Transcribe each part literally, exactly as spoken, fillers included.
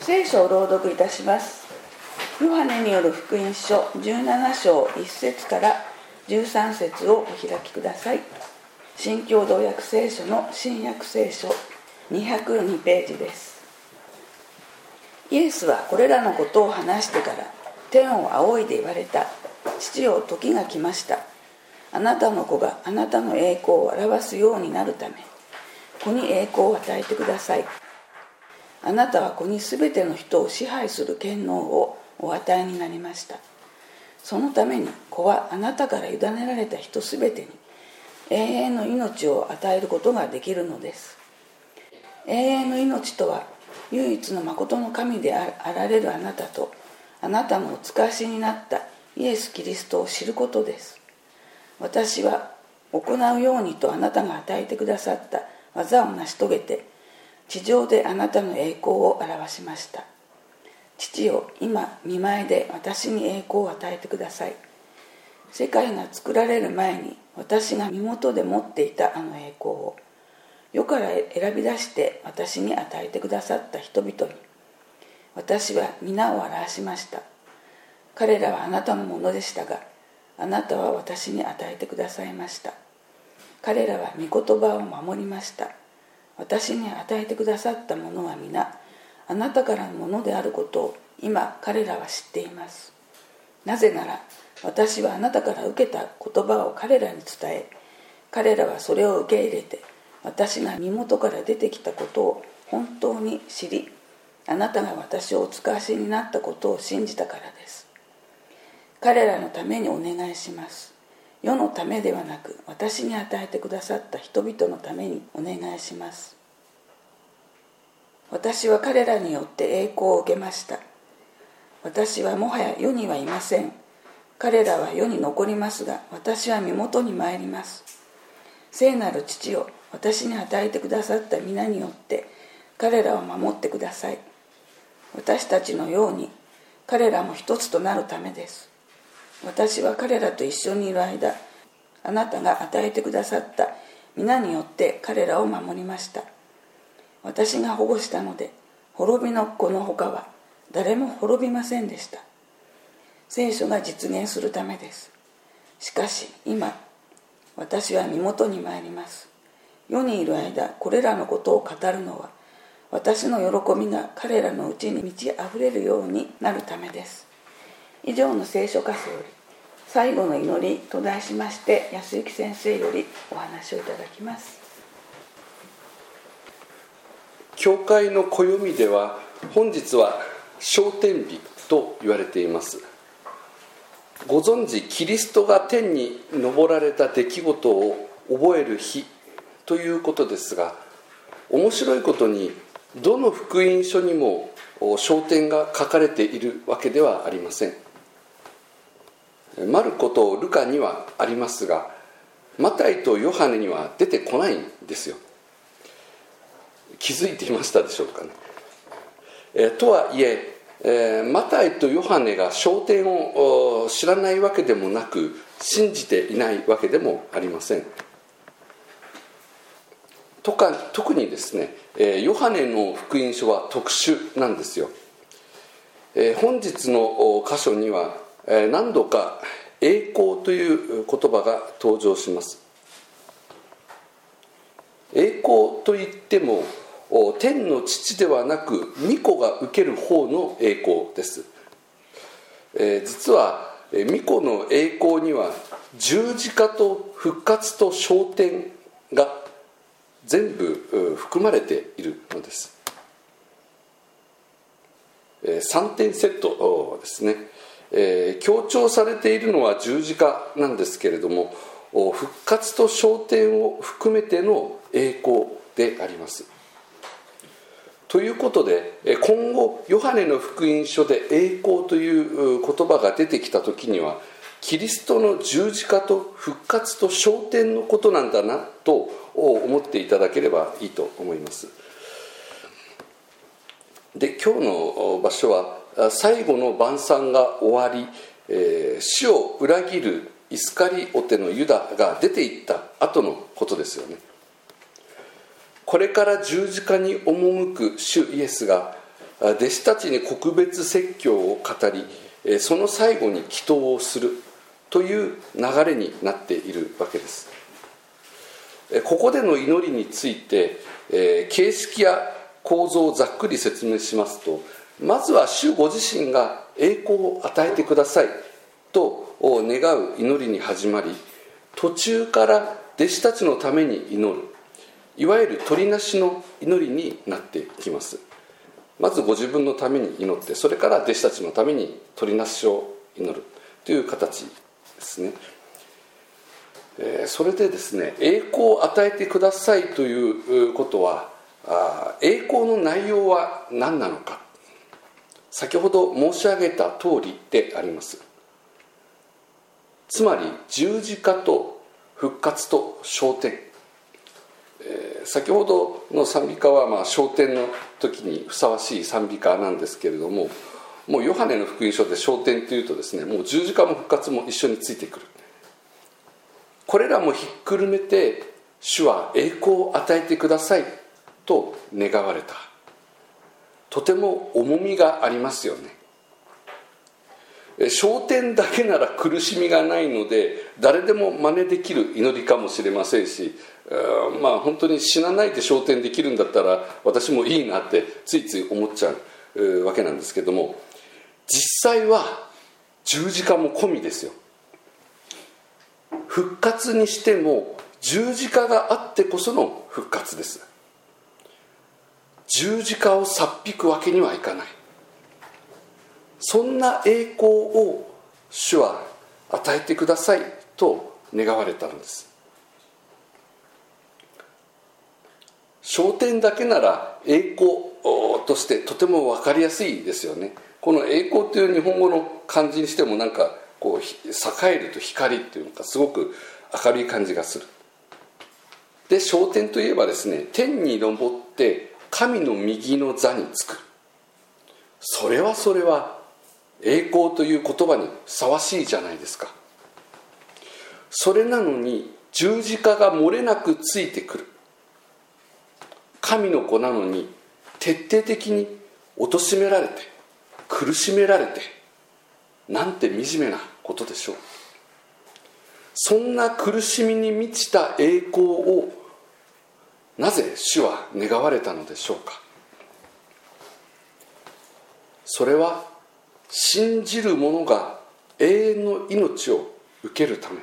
聖書を朗読いたします。ヨハネによる福音書じゅうなな章いち節からじゅうさん節をお開きください。新共同訳聖書の新約聖書にひゃくにページです。イエスはこれらのことを話してから天を仰いで言われた。父よ、時が来ました。あなたの子があなたの栄光を表すようになるため、子に栄光を与えてください。あなたは子にすべての人を支配する権能をお与えになりました。そのために子はあなたから委ねられた人すべてに永遠の命を与えることができるのです。永遠の命とは、唯一の誠の神であられるあなたと、あなたのお使わしになったイエス・キリストを知ることです。私は行うようにとあなたが与えてくださった技を成し遂げて、地上であなたの栄光を表しました。父よ、今御前で私に栄光を与えてください。世界が作られる前に私が身元で持っていたあの栄光を、世から選び出して私に与えてくださった人々に、私は皆を表しました。彼らはあなたのものでしたが、あなたは私に与えてくださいました。彼らは御言葉を守りました。私に与えてくださったものは皆あなたからのものであることを今彼らは知っています。なぜなら私はあなたから受けた言葉を彼らに伝え、彼らはそれを受け入れて、私が身元から出てきたことを本当に知り、あなたが私をお使わしになったことを信じたからです。彼らのためにお願いします。世のためではなく、私に与えてくださった人々のためにお願いします。私は彼らによって栄光を受けました。私はもはや世にはいません。彼らは世に残りますが、私は身元に参ります。聖なる父よ、私に与えてくださった皆によって彼らを守ってください。私たちのように彼らも一つとなるためです。私は彼らと一緒にいる間、あなたが与えてくださった皆によって彼らを守りました。私が保護したので、滅びの子のほかは誰も滅びませんでした。聖書が実現するためです。しかし今、私は身元に参ります。世にいる間、これらのことを語るのは、私の喜びが彼らのうちに満ち溢れるようになるためです。以上の聖書箇所より、最後の祈りと題しまして、安幸先生よりお話をいただきます。 教会の暦では、本日は昇天日と言われています。ご存知、キリストが天に昇られた出来事を覚える日ということですが、面白いことにどの福音書にも昇天が書かれているわけではありません。マルコとルカにはありますが、マタイとヨハネには出てこないんですよ。気づいていましたでしょうかね。えとはいええー、マタイとヨハネが昇天を知らないわけでもなく、信じていないわけでもありません。とか特にですね、えー、ヨハネの福音書は特殊なんですよ。えー、本日の箇所には、えー、何度か栄光という言葉が登場します。栄光といっても天の父ではなく御子が受ける方の栄光です。えー、実は御子の栄光には十字架と復活と昇天が全部含まれているのです。えー、さんてんセットですね。えー、強調されているのは十字架なんですけれども、復活と昇天を含めての栄光であります。ということで、今後ヨハネの福音書で栄光という言葉が出てきたときには、キリストの十字架と復活と昇天のことなんだなと思っていただければいいと思います。で、今日の場所は最後の晩餐が終わり、えー、死を裏切るイスカリオテのユダが出て行った後のことですよね。これから十字架に赴く主イエスが弟子たちに告別説教を語り、その最後に祈祷をするという流れになっているわけです。ここでの祈りについて形式や構造をざっくり説明しますと、まずは主ご自身が栄光を与えてくださいと願う祈りに始まり、途中から弟子たちのために祈る、いわゆる取りなしの祈りになっていきます。まずご自分のために祈って、それから弟子たちのために取りなしを祈るという形ですね。えー、それでですね、栄光を与えてくださいということは、あ栄光の内容は何なのか、先ほど申し上げた通りであります。つまり十字架と復活と昇天、えー、先ほどの賛美歌はまあ昇天の時にふさわしい賛美歌なんですけれども、もうヨハネの福音書で昇天というとですね、もう十字架も復活も一緒についてくる。これらもひっくるめて主は栄光を与えてくださいと願われた。とても重みがありますよね。昇天だけなら苦しみがないので誰でも真似できる祈りかもしれませんし、まあ本当に死なないで昇天できるんだったら私もいいなってついつい思っちゃうわけなんですけども、実際は十字架も込みですよ。復活にしても十字架があってこその復活です。十字架をさっ引くわけにはいかない。そんな栄光を主は与えてくださいと願われたのです。昇天だけなら栄光としてとても分かりやすいですよね。この栄光という日本語の漢字にしてもなんかこう栄えると光っていうのがすごく明るい感じがする。で、昇天といえばですね、天に昇って神の右の座につく。それはそれは栄光という言葉にふさわしいじゃないですか。それなのに十字架が漏れなくついてくる。神の子なのに徹底的に貶められて苦しめられて、なんて惨めなことでしょう。そんな苦しみに満ちた栄光をなぜ主は願われたのでしょうか。それは信じる者が永遠の命を受けるため。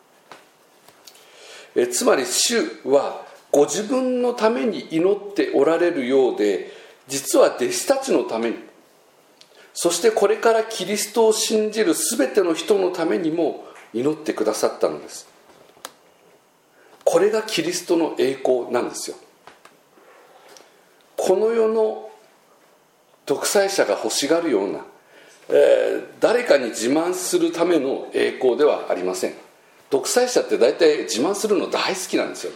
えつまり主はご自分のために祈っておられるようで、実は弟子たちのために、そしてこれからキリストを信じるすべての人のためにも祈ってくださったのです。これがキリストの栄光なんですよ。この世の独裁者が欲しがるような、えー、誰かに自慢するための栄光ではありません。独裁者って大体自慢するの大好きなんですよ。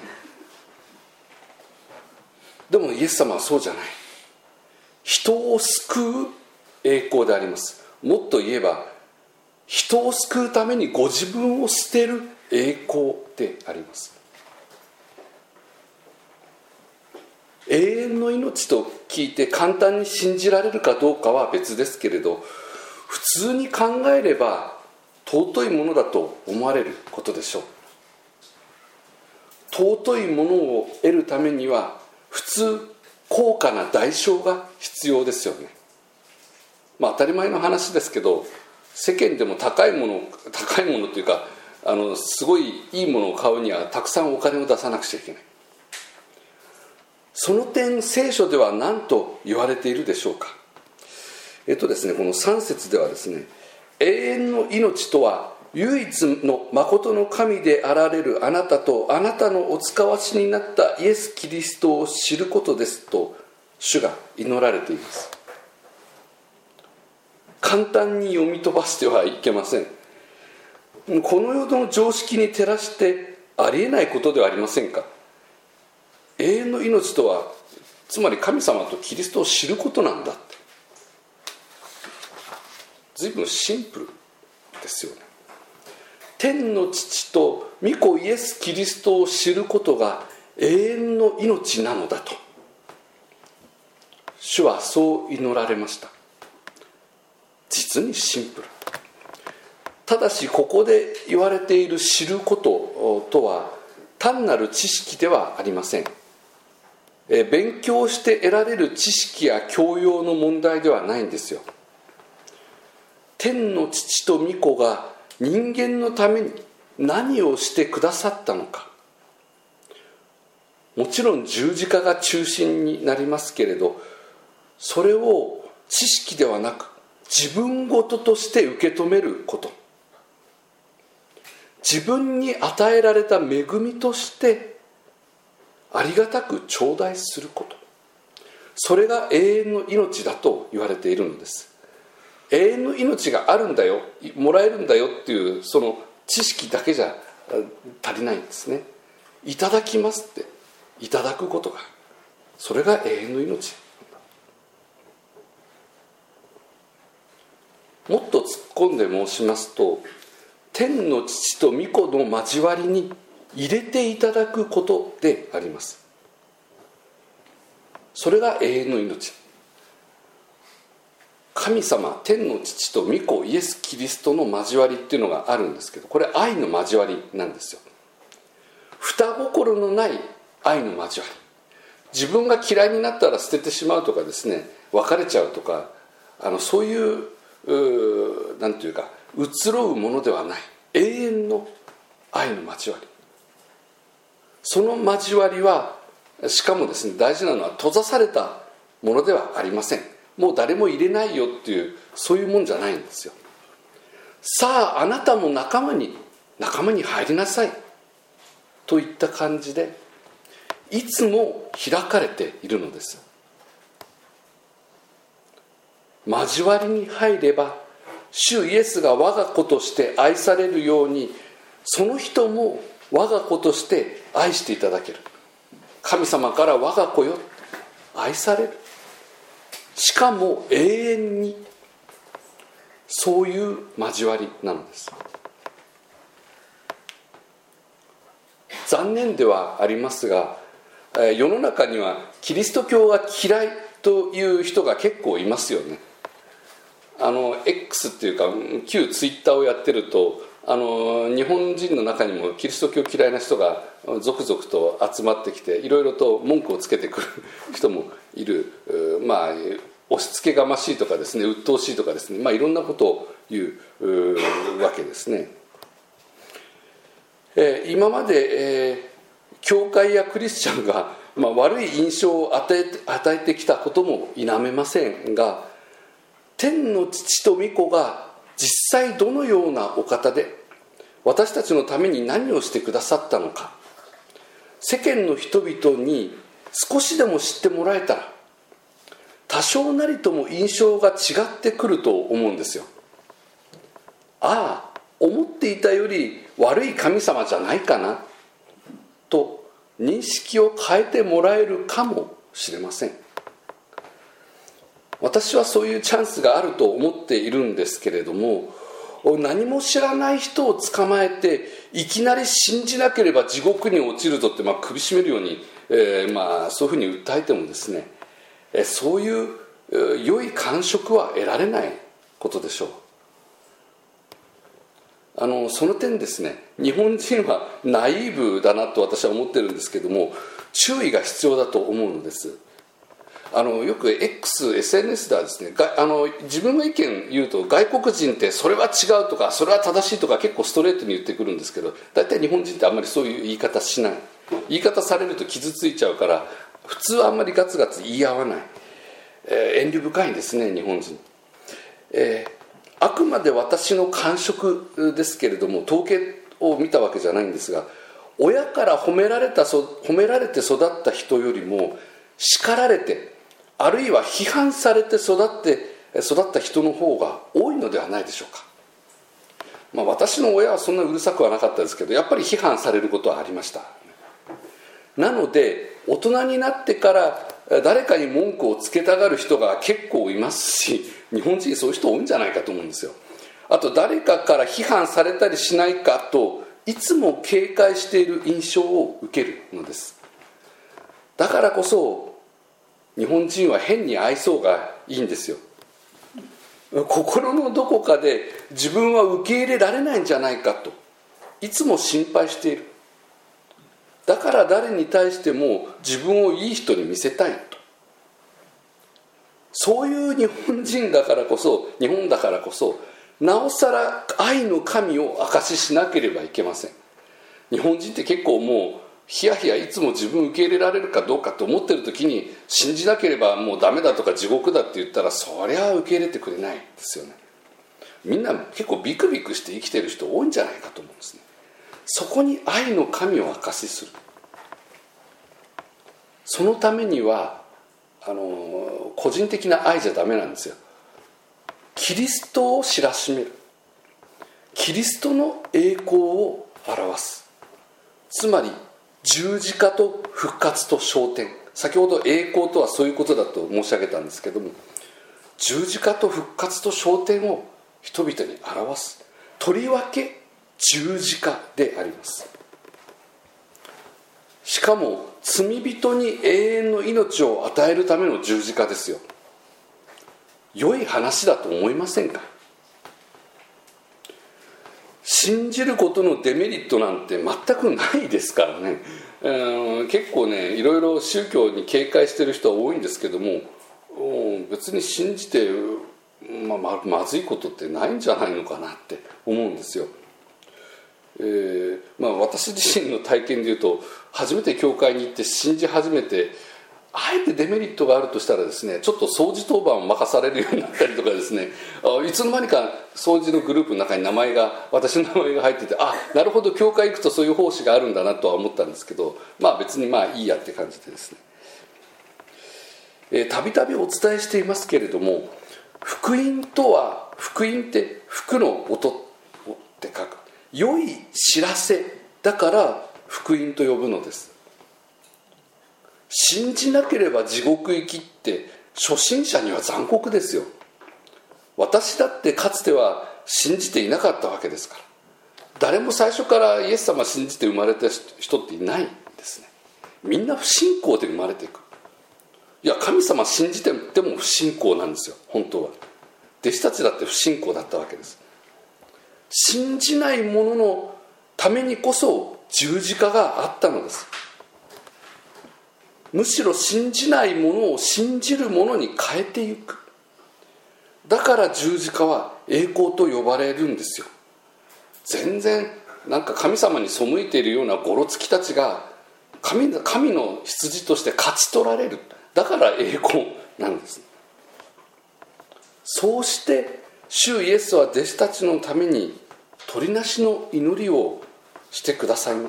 でもイエス様はそうじゃない。人を救う栄光であります。もっと言えば人を救うためにご自分を捨てる栄光であります。永遠の命と聞いて簡単に信じられるかどうかは別ですけれど、普通に考えれば尊いものだと思われることでしょう。尊いものを得るためには普通高価な代償が必要ですよね。まあ当たり前の話ですけど、世間でも高いもの高いものというか、あのすごいいいものを買うにはたくさんお金を出さなくちゃいけない。その点聖書では何と言われているでしょうか。えっとですねこのさん節ではですね、永遠の命とは唯一の誠の神であられるあなたとあなたのお使わしになったイエス・キリストを知ることですと主が祈られています。簡単に読み飛ばしてはいけません。この世の常識に照らしてありえないことではありませんか。永遠の命とはつまり神様とキリストを知ることなんだって。随分シンプルですよね。天の父と御子イエス・キリストを知ることが永遠の命なのだと主はそう祈られました。実にシンプル。ただしここで言われている知ることとは単なる知識ではありません。勉強して得られる知識や教養の問題ではないんですよ。天の父と御子が人間のために何をしてくださったのか、もちろん十字架が中心になりますけれど、それを知識ではなく自分事として受け止めること、自分に与えられた恵みとしてありがたく頂戴すること、それが永遠の命だと言われているのです。永遠の命があるんだよ、もらえるんだよっていうその知識だけじゃ足りないんですね。いただきますっていただくことが、それが永遠の命。もっと突っ込んで申しますと、天の父と御子の交わりに入れていただくことであります。それが永遠の命。神様、天の父と御子イエス・キリストの交わりっていうのがあるんですけど、これ愛の交わりなんですよ。双心のない愛の交わり。自分が嫌いになったら捨ててしまうとかですね、別れちゃうとか、あのそういううなんていうか移ろうものではない永遠の愛の交わり。その交わりはしかもですね、大事なのは閉ざされたものではありません。もう誰も入れないよっていうそういうもんじゃないんですよ。さああなたも仲間に仲間に入りなさいといった感じでいつも開かれているのです。交わりに入れば主イエスが我が子として愛されるように、その人も我が子として愛していただける。神様から我が子よ愛される、しかも永遠に、そういう交わりなのです。残念ではありますが、世の中にはキリスト教が嫌いという人が結構いますよね。あの X っていうか旧ツイッターをやってると、あの日本人の中にもキリスト教嫌いな人が続々と集まってきて、いろいろと文句をつけてくる人もいる。まあ押し付けがましいとかですね、鬱陶しいとかですね、まあいろんなことを言うわけですね。えー、今まで、えー、教会やクリスチャンが、まあ、悪い印象を与えて、与えてきたことも否めませんが、天の父と御子が実際どのようなお方で私たちのために何をしてくださったのか、世間の人々に少しでも知ってもらえたら多少なりとも印象が違ってくると思うんですよ。ああ、思っていたより悪い神様じゃないかなと認識を変えてもらえるかもしれません。私はそういうチャンスがあると思っているんですけれども、何も知らない人を捕まえていきなり信じなければ地獄に落ちるぞって、まあ、首絞めるように、えーまあ、そういうふうに訴えてもですね、えー、そういう、えー、良い感触は得られないことでしょう。あのその点ですね、日本人はナイーブだなと私は思ってるんですけども、注意が必要だと思うのです。あのよく X、エスエヌエス ではですね、あの自分の意見言うと外国人ってそれは違うとかそれは正しいとか結構ストレートに言ってくるんですけど、大体日本人ってあんまりそういう言い方しない。言い方されると傷ついちゃうから普通はあんまりガツガツ言い合わない、えー、遠慮深いんですね日本人、えー、あくまで私の感触ですけれども、統計を見たわけじゃないんですが、親から褒められた褒められて育った人よりも叱られて、あるいは批判されて育って育った人の方が多いのではないでしょうか。まあ、私の親はそんなうるさくはなかったですけど、やっぱり批判されることはありました。なので大人になってから誰かに文句をつけたがる人が結構いますし、日本人そういう人多いんじゃないかと思うんですよ。あと誰かから批判されたりしないかといつも警戒している印象を受けるのです。だからこそ日本人は変に愛想がいいんですよ。心のどこかで自分は受け入れられないんじゃないかといつも心配している。だから誰に対しても自分をいい人に見せたいと。そういう日本人だからこそ、日本だからこそ、なおさら愛の神を証ししなければいけません。日本人って結構もうヒヤヒヤいつも自分受け入れられるかどうかと思ってる時に、信じなければもうダメだとか地獄だって言ったら、そりゃ受け入れてくれないですよね。みんな結構ビクビクして生きてる人多いんじゃないかと思うんですね。そこに愛の神を証しする。そのためにはあの個人的な愛じゃダメなんですよ。キリストを知らしめる、キリストの栄光を表す。つまり十字架と復活と昇天、先ほど栄光とはそういうことだと申し上げたんですけども、十字架と復活と昇天を人々に表す、とりわけ十字架であります。しかも罪人に永遠の命を与えるための十字架ですよ。良い話だと思いませんか？信じることのデメリットなんて全くないですからね。えー、結構ね、いろいろ宗教に警戒してる人は多いんですけども、別に信じて、まあ、ま, まずいことってないんじゃないのかなって思うんですよ。えーまあ、私自身の体験でいうと、初めて教会に行って信じ始めて、あえてデメリットがあるとしたらですね、ちょっと掃除当番を任されるようになったりとかですね、いつの間にか掃除のグループの中に名前が私の名前が入ってて、あ、なるほど教会行くとそういう奉仕があるんだなとは思ったんですけど、まあ別にまあいいやって感じでですね、たびたびお伝えしていますけれども、福音とは、福音って福の音って書く、良い知らせだから福音と呼ぶのです。信じなければ地獄行きって初心者には残酷ですよ。私だってかつては信じていなかったわけですから。誰も最初からイエス様信じて生まれた人っていないんですね。みんな不信仰で生まれていく。いや、神様信じてても不信仰なんですよ、本当は。弟子たちだって不信仰だったわけです。信じない者のためにこそ十字架があったのです。むしろ信じないものを信じるものに変えていく。だから十字架は栄光と呼ばれるんですよ。全然なんか神様に背いているようなゴロつきたちが 神, 神の羊として勝ち取られる。だから栄光なんです。そうして主イエスは弟子たちのために取りなしの祈りをしてくださいます。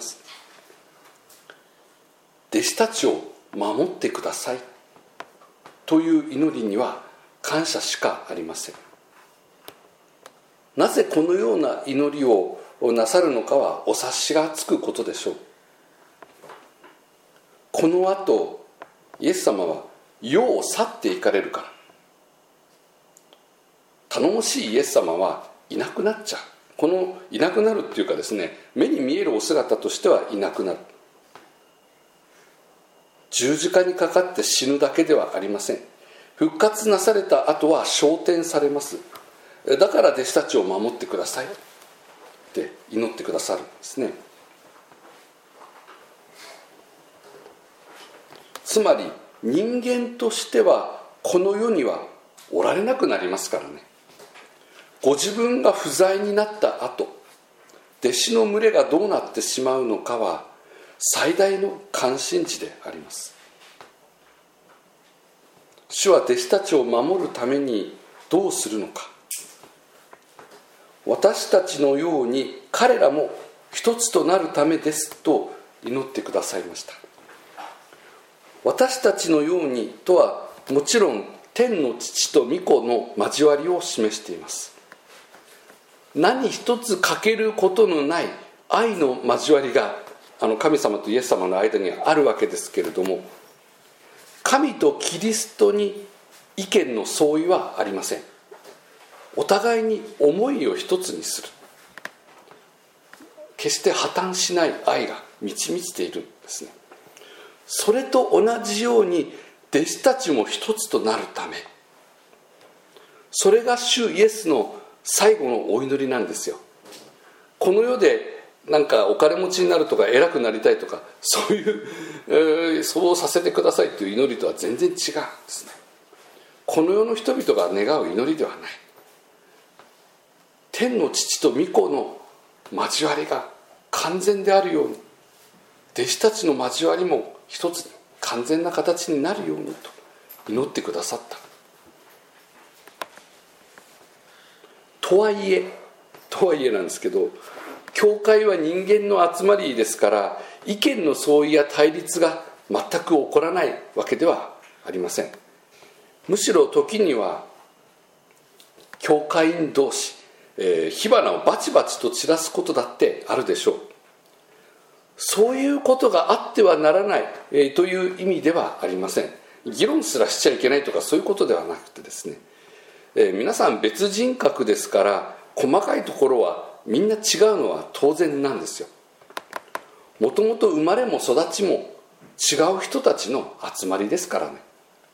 弟子たちを守ってくださいという祈りには感謝しかありません。なぜこのような祈りをなさるのかはお察しがつくことでしょう。この後イエス様は世を去っていかれるから。頼もしいイエス様はいなくなっちゃう。このいなくなるっていうかですね、目に見えるお姿としてはいなくなる。十字架にかかって死ぬだけではありません。復活なされた後は昇天されます。だから弟子たちを守ってくださいって祈ってくださるんですね。つまり人間としてはこの世にはおられなくなりますからね。ご自分が不在になった後、弟子の群れがどうなってしまうのかは最大の関心事であります。主は弟子たちを守るためにどうするのか。私たちのように彼らも一つとなるためですと祈ってくださいました。私たちのようにとはもちろん天の父と御子の交わりを示しています。何一つ欠けることのない愛の交わりがあの神様とイエス様の間にあるわけですけれども、神とキリストに意見の相違はありません。お互いに思いを一つにする、決して破綻しない愛が満ち満ちているんですね。それと同じように弟弟子たちも一つとなるため、それが主イエスの最後のお祈りなんですよ。この世でなんかお金持ちになるとか偉くなりたいとか、そういう、えー、そうさせてくださいという祈りとは全然違うんですね。この世の人々が願う祈りではない。天の父と御子の交わりが完全であるように、弟子たちの交わりも一つに完全な形になるようにと祈ってくださった。とはいえとはいえなんですけど、教会は人間の集まりですから、意見の相違や対立が全く起こらないわけではありません。むしろ時には教会員同士、えー、火花をバチバチと散らすことだってあるでしょう。そういうことがあってはならない、えー、という意味ではありません。議論すらしちゃいけないとかそういうことではなくてですね、えー、皆さん別人格ですから、細かいところはみんな違うのは当然なんですよ。もともと生まれも育ちも違う人たちの集まりですからね。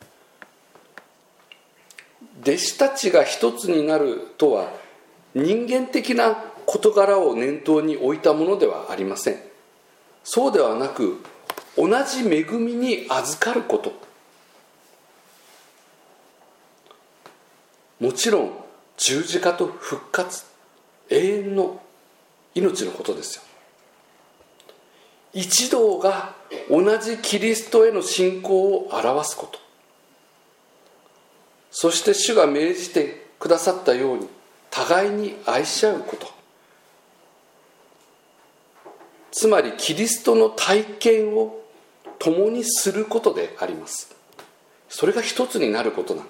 弟子たちが一つになるとは人間的な事柄を念頭に置いたものではありません。そうではなく、同じ恵みに預かること、もちろん十字架と復活、永遠の命のことですよ。一同が同じキリストへの信仰を表すこと、そして主が命じてくださったように互いに愛し合うこと、つまりキリストの体験を共にすることであります。それが一つになることなの。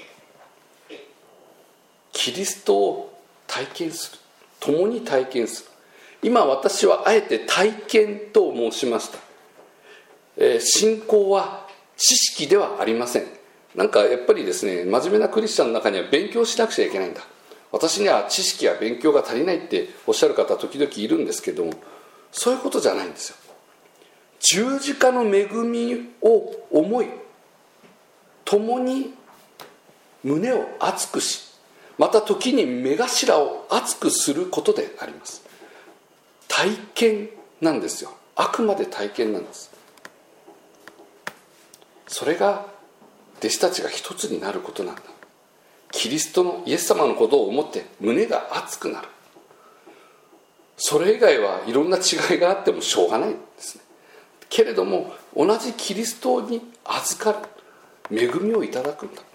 キリストを体験する、共に体験する。今私はあえて体験と申しました。えー、信仰は知識ではありません。なんかやっぱりですね、真面目なクリスチャンの中には勉強しなくちゃいけないんだ、私には知識や勉強が足りないっておっしゃる方時々いるんですけども、そういうことじゃないんですよ。十字架の恵みを思い、共に胸を熱くし、また時に目頭を熱くすることであります。体験なんですよ。あくまで体験なんです。それが弟子たちが一つになることなんだ。キリストのイエス様のことを思って胸が熱くなる。それ以外はいろんな違いがあってもしょうがないんですね。けれども同じキリストに預かる、恵みをいただくんだ。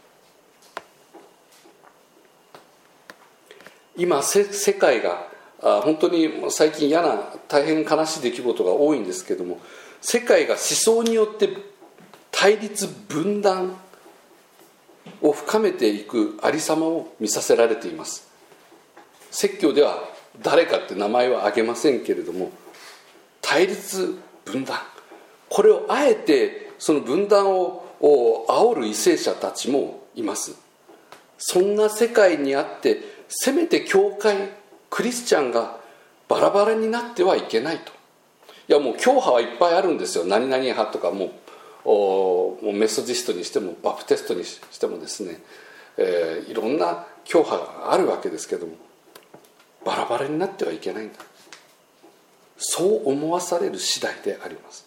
今世界が本当に最近嫌な大変悲しい出来事が多いんですけども、世界が思想によって対立分断を深めていくありさまを見させられています。説教では誰かって名前は挙げませんけれども、対立分断、これをあえてその分断を煽る為政者たちもいます。そんな世界にあってせめて教会クリスチャンがバラバラになってはいけないと。いやもう教派はいっぱいあるんですよ。何々派とかももうメソジストにしてもバプテストにしてもですね、えー、いろんな教派があるわけですけども、バラバラになってはいけないんだ、そう思わされる次第であります。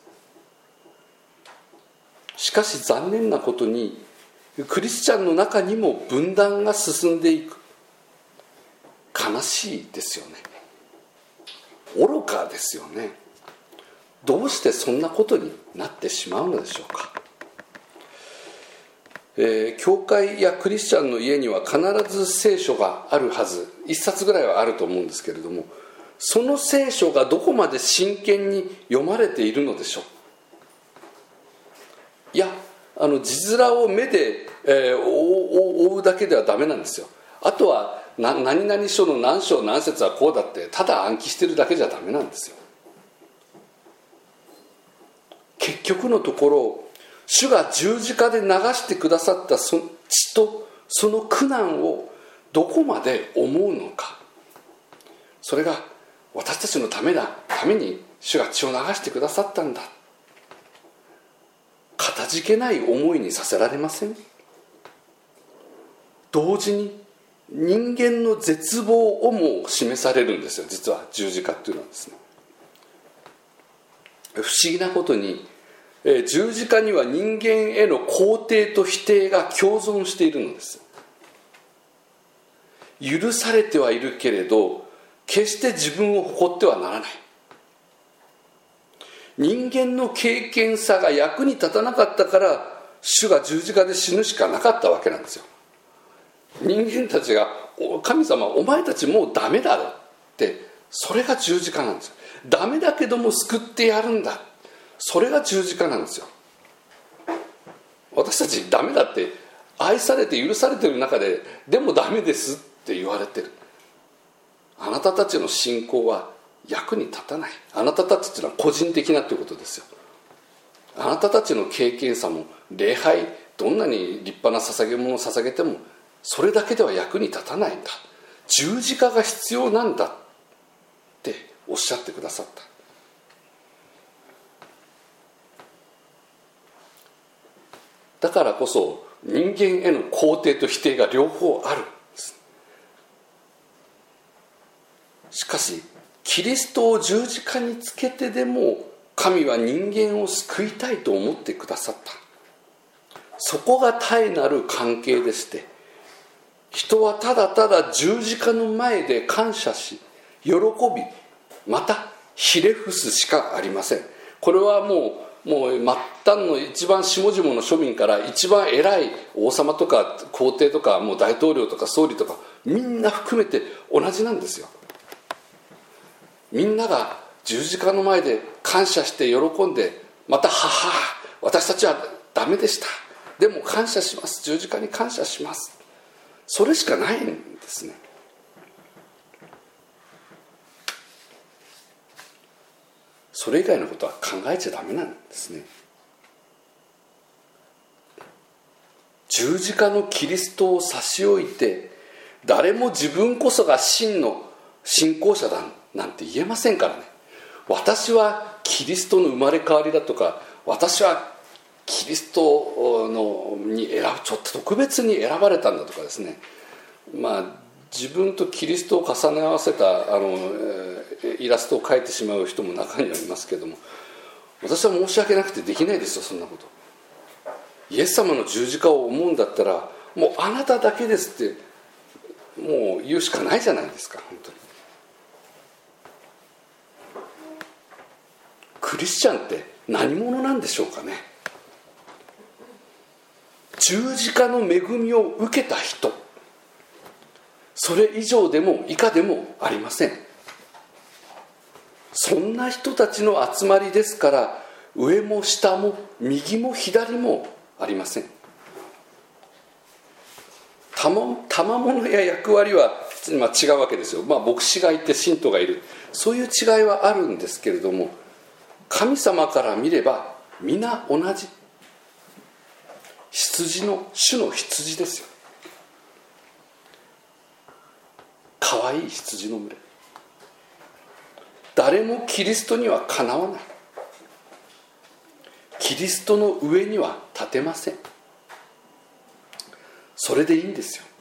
しかし残念なことにクリスチャンの中にも分断が進んでいく。悲しいですよね。愚かですよね。どうしてそんなことになってしまうのでしょうか。えー、教会やクリスチャンの家には必ず聖書があるはず、一冊ぐらいはあると思うんですけれども、その聖書がどこまで真剣に読まれているのでしょう。いや、あの字面を目で、えー、追うだけではダメなんですよ。あとはな何々書の何章何節はこうだってただ暗記してるだけじゃダメなんですよ。結局のところ、主が十字架で流してくださったその血とその苦難をどこまで思うのか、それが私たちのためだ、ために主が血を流してくださったんだ、 たじけない思いにさせられません？同時に人間の絶望をも示されるんですよ。実は十字架っていうのはですね、不思議なことに十字架には人間への肯定と否定が共存しているのです。許されてはいるけれど決して自分を誇ってはならない。人間の敬虔さが役に立たなかったから主が十字架で死ぬしかなかったわけなんですよ。人間たちが神様お前たちもうダメだろって、それが十字架なんですよ。ダメだけども救ってやるんだ、それが十字架なんですよ。私たちダメだって、愛されて許されている中ででもダメですって言われてる。あなたたちの信仰は役に立たない。あなたたちというのは個人的なということですよ。あなたたちの経験さも礼拝、どんなに立派な捧げ物を捧げてもそれだけでは役に立たないんだ、十字架が必要なんだっておっしゃってくださった。だからこそ人間への肯定と否定が両方あるんです。しかしキリストを十字架につけてでも神は人間を救いたいと思ってくださった。そこが絶えなる関係でして、人はただただ十字架の前で感謝し喜び、またひれ伏すしかありません。これはもうもう末端の一番下々の庶民から一番偉い王様とか皇帝とかもう大統領とか総理とかみんな含めて同じなんですよ。みんなが十字架の前で感謝して喜んで、またはは私たちはダメでした、でも感謝します、十字架に感謝します、それしかないんですね。それ以外のことは考えちゃダメなんですね。十字架のキリストを差し置いて誰も自分こそが真の信仰者だなんて言えませんからね。私はキリストの生まれ変わりだとか、私はキリストのに選ぶちょっと特別に選ばれたんだとかですね、まあ自分とキリストを重ね合わせたあのイラストを描いてしまう人も中にはいますけども、私は申し訳なくてできないですよ、そんなこと。イエス様の十字架を思うんだったらもうあなただけですってもう言うしかないじゃないですか。本当にクリスチャンって何者なんでしょうかね。十字架の恵みを受けた人、それ以上でも以下でもありません。そんな人たちの集まりですから、上も下も右も左もありません。賜物や役割はまあ違うわけですよ。まあ、牧師がいて信徒がいる、そういう違いはあるんですけれども、神様から見れば皆同じ羊の主の羊ですよ。かわいい羊の群れ。誰もキリストにはかなわない。キリストの上には立てません。それでいいんですよ。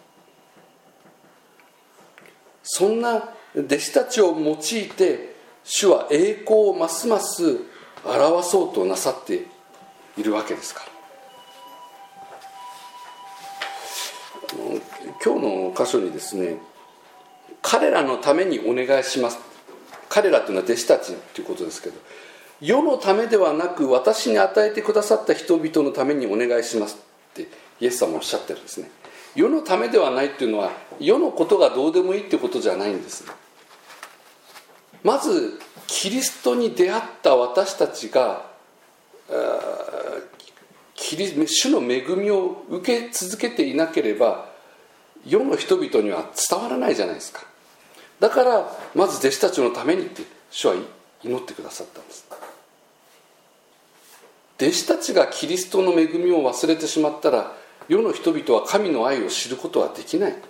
そんな弟子たちを用いて主は栄光をますます表そうとなさっているわけですから。今日の箇所にですね、彼らのためにお願いします、彼らというのは弟子たちということですけど、世のためではなく私に与えてくださった人々のためにお願いしますってイエス様おっしゃってるんですね。世のためではないっていうのは世のことがどうでもいいってことじゃないんです。まずキリストに出会った私たちがキリ主の恵みを受け続けていなければ世の人々には伝わらないじゃないですか。だからまず弟子たちのためにって主は祈ってくださったんです。弟子たちがキリストの恵みを忘れてしまったら世の人々は神の愛を知ることはできないんです。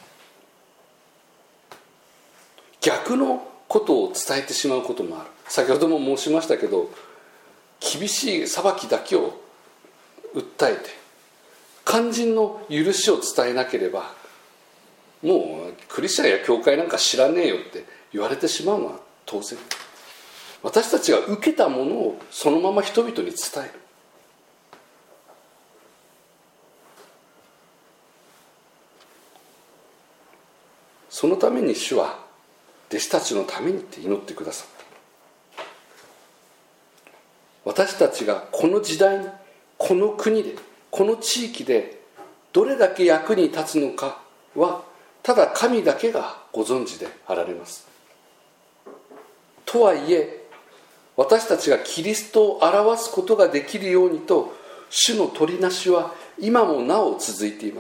逆のことを伝えてしまうこともある。先ほども申しましたけど、厳しい裁きだけを訴えて肝心の許しを伝えなければ、もうクリスチャンや教会なんか知らねえよって言われてしまうのは当然。私たちが受けたものをそのまま人々に伝える。そのために主は弟子たちのためにって祈ってくださった。私たちがこの時代に、この国で、この地域でどれだけ役に立つのかはただ神だけがご存知であられます。とはいえ私たちがキリストを表すことができるようにと主の取りなしは今もなお続いています。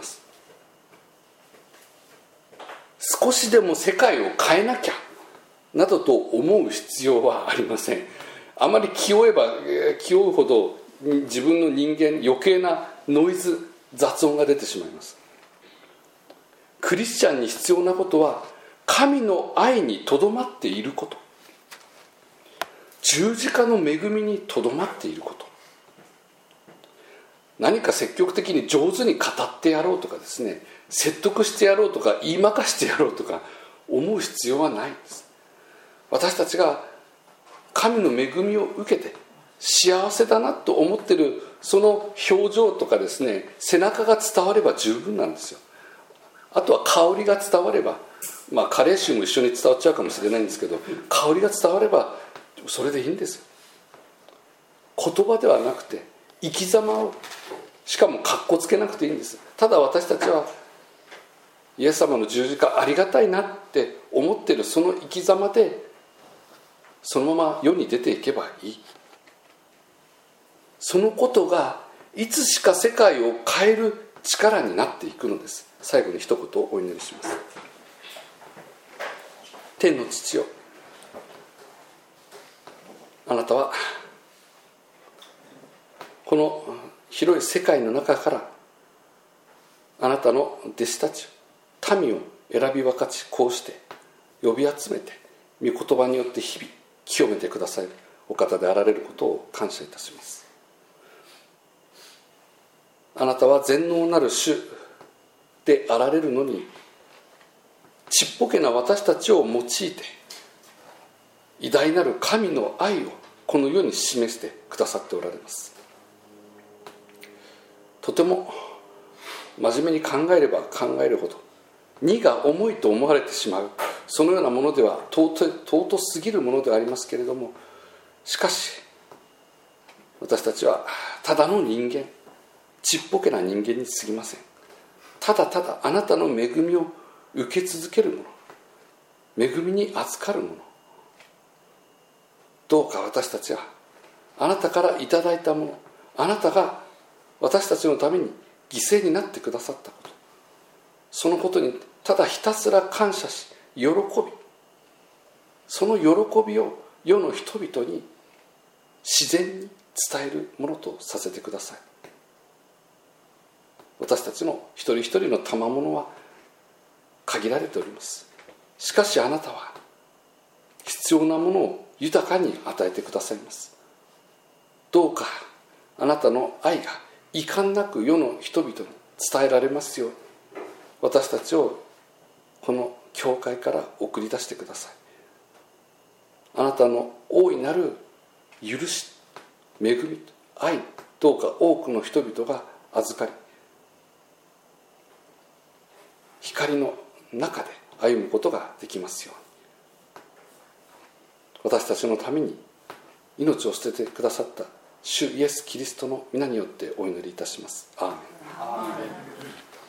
少しでも世界を変えなきゃなどと思う必要はありません。あまり気負えば気負うほど自分の人間余計なノイズ、雑音が出てしまいます。クリスチャンに必要なことは神の愛にとどまっていること、十字架の恵みにとどまっていること。何か積極的に上手に語ってやろうとかですね、説得してやろうとか言いまかしてやろうとか思う必要はないんです。私たちが神の恵みを受けて幸せだなと思っているその表情とかですね、背中が伝われば十分なんですよ。あとは香りが伝われば、まあ加齢臭も一緒に伝わっちゃうかもしれないんですけど、香りが伝わればそれでいいんですよ。言葉ではなくて生き様を、しかもかっこつけなくていいんです。ただ私たちはイエス様の十字架ありがたいなって思っているその生き様でそのまま世に出ていけばいい。そのことがいつしか世界を変える力になっていくのです。最後に一言お祈りします。天の父よ、あなたはこの広い世界の中からあなたの弟子たち民を選び分かち、こうして呼び集めて御言葉によって日々清めてくださるお方であられることを感謝いたします。あなたは全能なる主であられるのに、ちっぽけな私たちを用いて偉大なる神の愛をこの世に示してくださっておられます。とても真面目に考えれば考えるほど荷が重いと思われてしまう、そのようなものでは尊い、尊すぎるものではありますけれども、しかし私たちはただの人間、ちっぽけな人間に過ぎません。ただただあなたの恵みを受け続けるもの、恵みに預かるもの。どうか私たちはあなたからいただいたもの、あなたが私たちのために犠牲になってくださったこと、そのことにただひたすら感謝し喜び、その喜びを世の人々に自然に伝えるものとさせてください。私たちの一人一人の賜物は限られております。しかしあなたは必要なものを豊かに与えてくださいます。どうかあなたの愛が遺憾なく世の人々に伝えられますように、私たちをこの教会から送り出してください。あなたの大いなる許し、恵み、愛、どうか多くの人々が預かり、光の中で歩むことができますように。私たちのために命を捨ててくださった主イエス・キリストの皆によってお祈りいたします。アーメン。アーメン。